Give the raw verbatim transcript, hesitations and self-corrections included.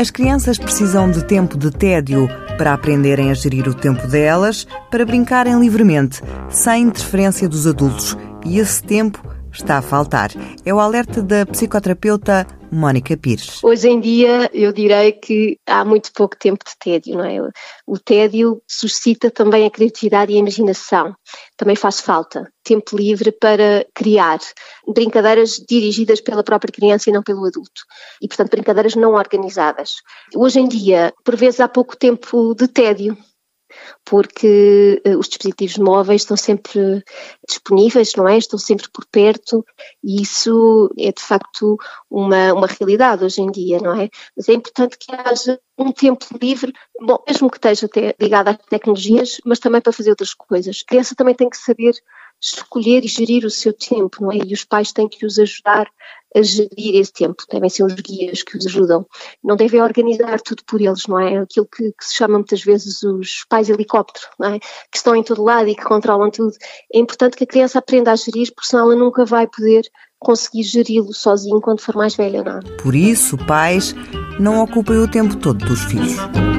As crianças precisam de tempo de tédio para aprenderem a gerir o tempo delas, para brincarem livremente, sem interferência dos adultos. E esse tempo está a faltar. É o alerta da psicoterapeuta Mónica Pires. Hoje em dia, eu direi que há muito pouco tempo de tédio, não é? O tédio suscita também a criatividade e a imaginação. Também faz falta tempo livre para criar brincadeiras dirigidas pela própria criança e não pelo adulto. E, portanto, brincadeiras não organizadas. Hoje em dia, por vezes, há pouco tempo de tédio, porque uh, os dispositivos móveis estão sempre disponíveis, não é? Estão sempre por perto e isso é de facto uma, uma realidade hoje em dia, não é? Mas é importante que haja um tempo livre, bom, mesmo que esteja até ligado às tecnologias, mas também para fazer outras coisas. A criança também tem que saber escolher e gerir o seu tempo, não é? E os pais têm que os ajudar a gerir esse tempo, devem ser os guias que os ajudam. Não devem organizar tudo por eles, não é? Aquilo que, que se chama muitas vezes os pais helicóptero, não é? Que estão em todo lado e que controlam tudo. É importante que a criança aprenda a gerir, porque senão ela nunca vai poder conseguir geri-lo sozinho quando for mais velha, não é? Por isso, pais não ocupem o tempo todo dos filhos.